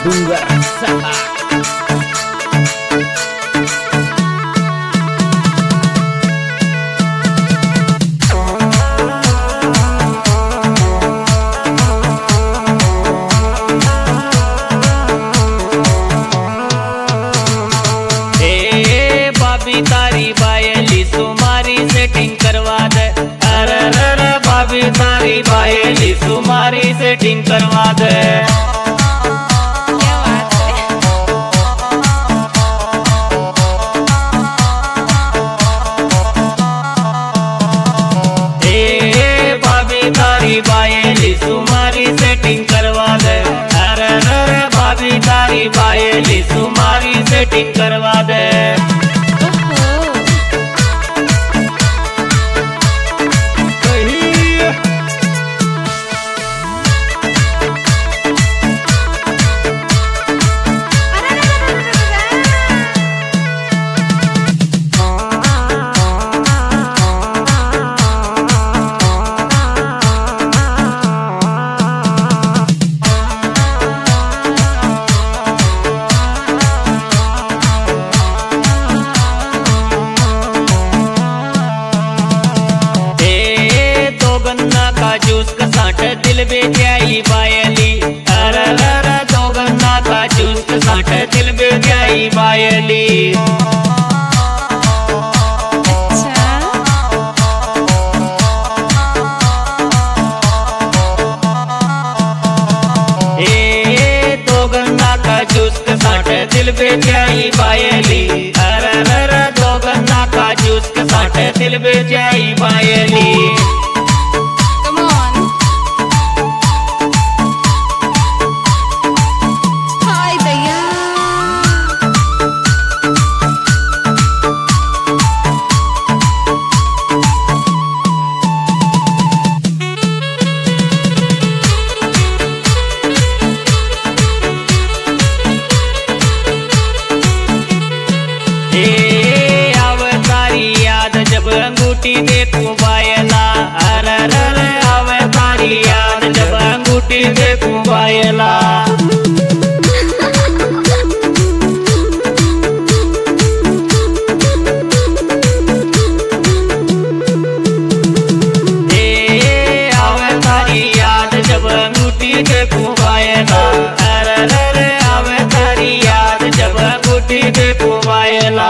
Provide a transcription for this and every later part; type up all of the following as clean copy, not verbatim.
डूंगर सहा। तारी बायली सुमारी सेटिंग करवा दे। अरे रे भाभी तारी बायली सुमारी सेटिंग करवा दे। भाभी तारी बायली सुमारी सेटिंग करवा दे। अरे रे भाभी तारी बायली सुमारी सेटिंग करवा दे। जूस का साठ दिल बेचाई बायली। अरे रे दो गन्ना का जूस का साठ दिल बेचाई बायली। दो गन्ना का जूस का साठ दिल बेचाई बायली। अरे रे दो गन्ना का जूस का साठ दिल बेचाई बायली। जब अंगूठी देखूं बायला। अरे रे आवे तारी याद जब अंगूठी देखूं बायला। आवे तारी याद जब अंगूठी देखूं बायला। अरे रे आवे तारी याद जब अंगूठी देखूं बायला।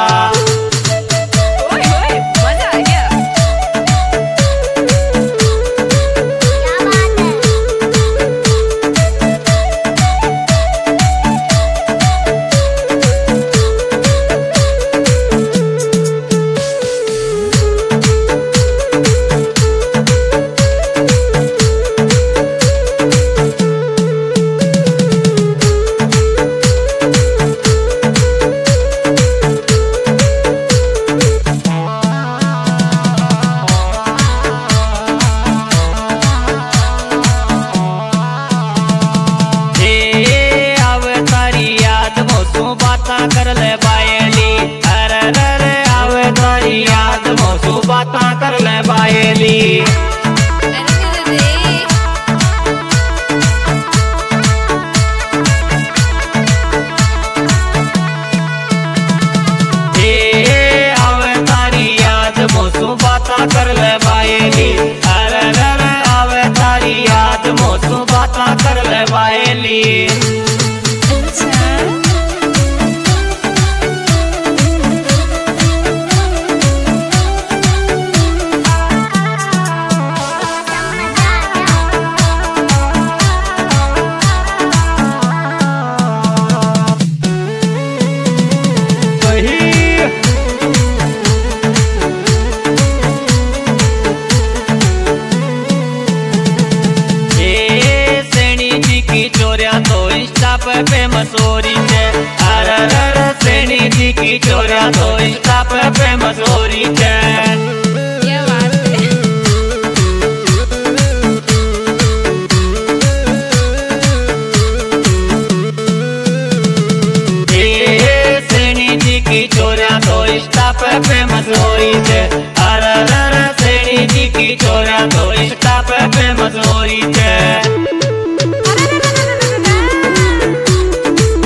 कर ले बायली। अरे रे आवे तारी याद मौसू बाता कर ले बायली। आवे तारी याद मौसू बाता कर ले बायली। अरे रे आवे तारी याद मौसू बाता कर ले बायली। पे फेमस हो रही है। अरे रे सेनी जी की चोरिया तो इंस्टा पे फेमस हो रही है। सेनी जी की चोरिया तो इंस्टा पे फेमस हो रही है। अरे रे सेनी जी की चोरिया तो इंस्टा पे फेमस हो रही है।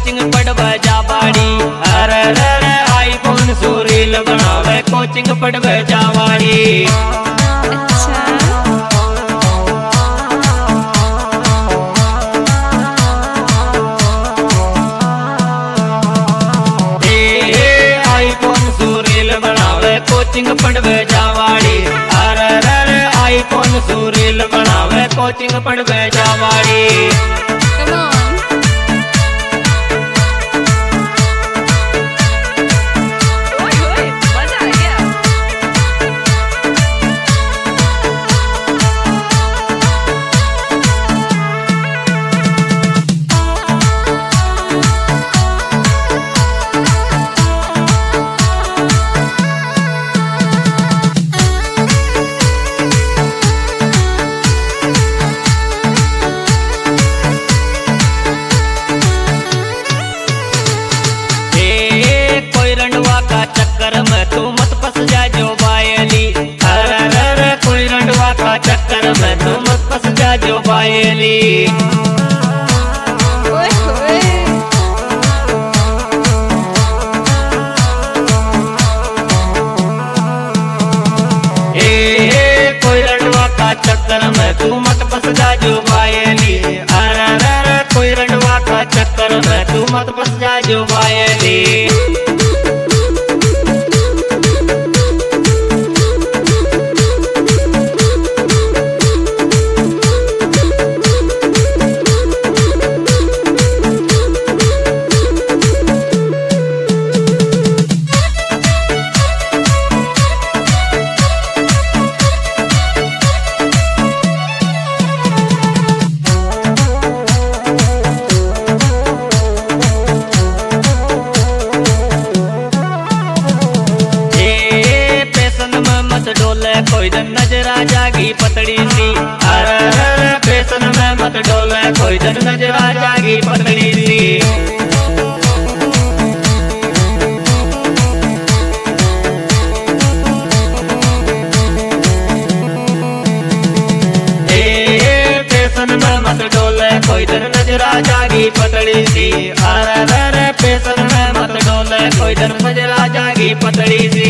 कोचिंग पढ़वे जावाड़ी। अरे रे आईफोन सु रील बनावे कोचिंग पढ़वे जावाड़ी। कोचिंग पढ़वे जावाड़ी। अरे रे आईफोन सु रील बनावे कोचिंग पढ़वे जावाड़ी। चक्कर में तू मत फंस जा जो बायली। अरे कोई रंडवा का चक्कर में तू मत फंस जा जो बायली। कोई रंडवा का चक्कर में तू मत फंस जा जो बायली। अरे कोई रंडवा का चक्कर में तू मत फंस जा जो बायली। कोई दिन नजरा जागी पतड़ी सी। अरे फैशन में मत डोले कोई दिन नजरा जागी पतड़ी सी। फैशन में मत डोले कोई दिन नजरा जागी पतड़ी सी। अरे फैशन में मत डोले कोई दिन नजरा जागी पतड़ी सी।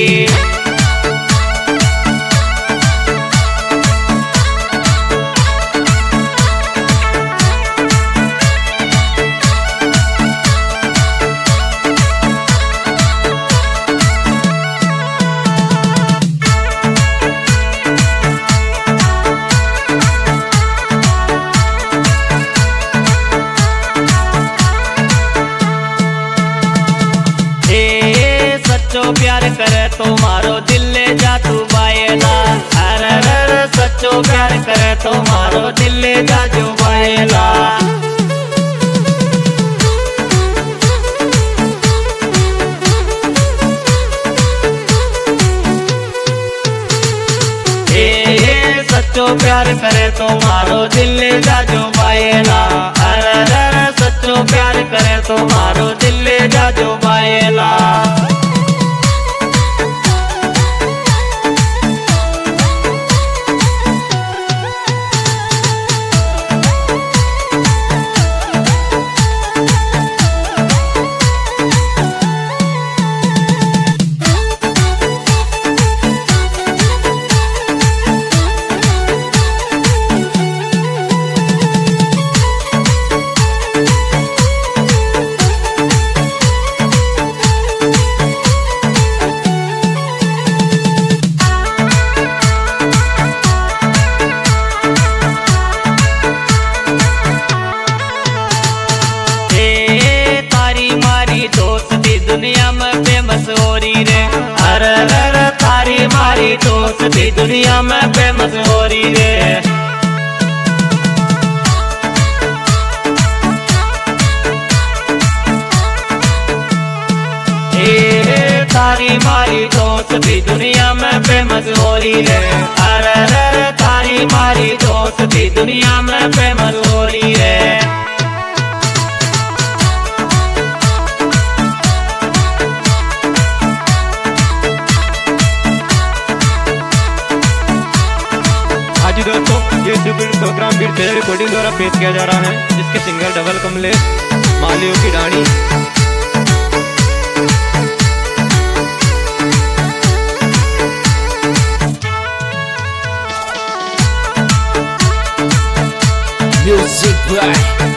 सच्चो प्यार करे तो मारो दिल ले जा तू बायला। अरे सच्चो प्यार करे तो मारो दिल ले जा जो बायला। सच्चो प्यार करे तो मारो दिल ले जा जो बायला। अरे सच्चो प्यार करे तो मारो दिल ले जा जो बायला। दुनिया में फेमस हो रही रे। अरे तारी मारी दोस्ती दुनिया में फेमस हो रही रे। तारी मारी दोस्ती दुनिया में फेमस हो रही रे। अरे तारी मारी दोस्ती दुनिया में फेमस हो रही रे। दोस्तों ये प्रोग्राम फिर से रिकॉर्डिंग द्वारा पेश किया जा रहा है, जिसके सिंगर डबल कमलेश मालियों की रानी। Music by